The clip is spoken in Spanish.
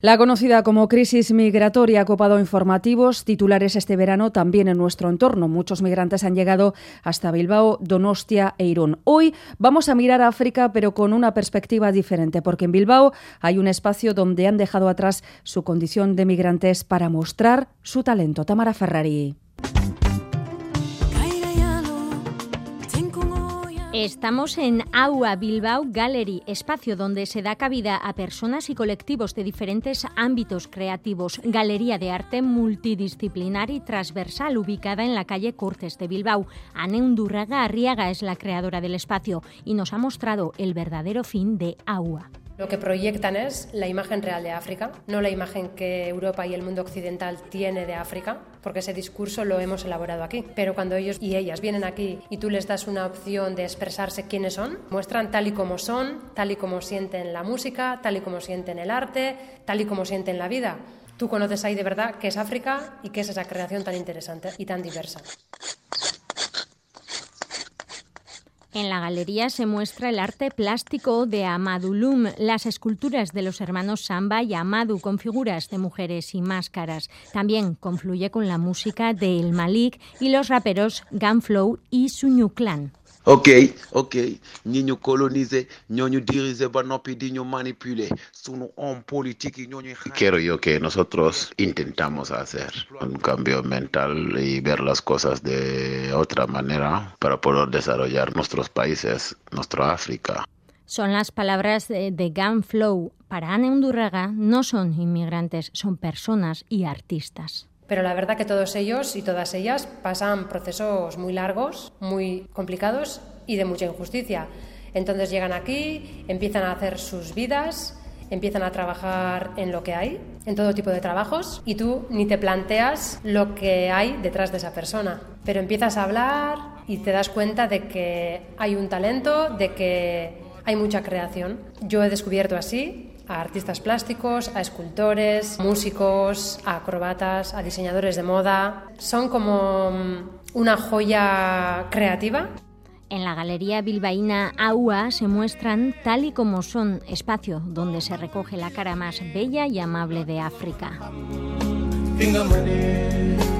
La conocida como crisis migratoria ha copado informativos, titulares este verano también en nuestro entorno. Muchos migrantes han llegado hasta Bilbao, Donostia e Irún. Hoy vamos a mirar a África, pero con una perspectiva diferente, porque en Bilbao hay un espacio donde han dejado atrás su condición de migrantes para mostrar su talento. Tamara Ferrari. Estamos en AUA Bilbao Gallery, espacio donde se da cabida a personas y colectivos de diferentes ámbitos creativos. Galería de arte multidisciplinar y transversal ubicada en la calle Cortes de Bilbao. Ane Undurraga Arriaga es la creadora del espacio y nos ha mostrado el verdadero fin de AUA. Lo que proyectan es la imagen real de África, no la imagen que Europa y el mundo occidental tiene de África, porque ese discurso lo hemos elaborado aquí. Pero cuando ellos y ellas vienen aquí y tú les das una opción de expresarse quiénes son, muestran tal y como son, tal y como sienten la música, tal y como sienten el arte, tal y como sienten la vida. Tú conoces ahí de verdad qué es África y qué es esa creación tan interesante y tan diversa. En la galería se muestra el arte plástico de Amadou Loum, las esculturas de los hermanos Samba y Amadou con figuras de mujeres y máscaras. También confluye con la música de El Malik y los raperos Gunflow y Suñu Clan. Ok, ñi ñu coloniser, ñoo ñu diriger ba noppi di ñu manipuler, sunu homme politique y ñoo ñuy. Quiero yo que nosotros intentamos hacer un cambio mental y ver las cosas de otra manera para poder desarrollar nuestros países, nuestra África. Son las palabras de Gunflow. Para Ane Undurraga no son inmigrantes, son personas y artistas. Pero la verdad que todos ellos y todas ellas pasan procesos muy largos, muy complicados y de mucha injusticia. Entonces llegan aquí, empiezan a hacer sus vidas, empiezan a trabajar en lo que hay, en todo tipo de trabajos, y tú ni te planteas lo que hay detrás de esa persona. Pero empiezas a hablar y te das cuenta de que hay un talento, de que hay mucha creación. Yo he descubierto así a artistas plásticos, a escultores, músicos, a acróbatas, a diseñadores de moda. Son como una joya creativa. En la galería bilbaína AUA se muestran tal y como son, espacio donde se recoge la cara más bella y amable de África.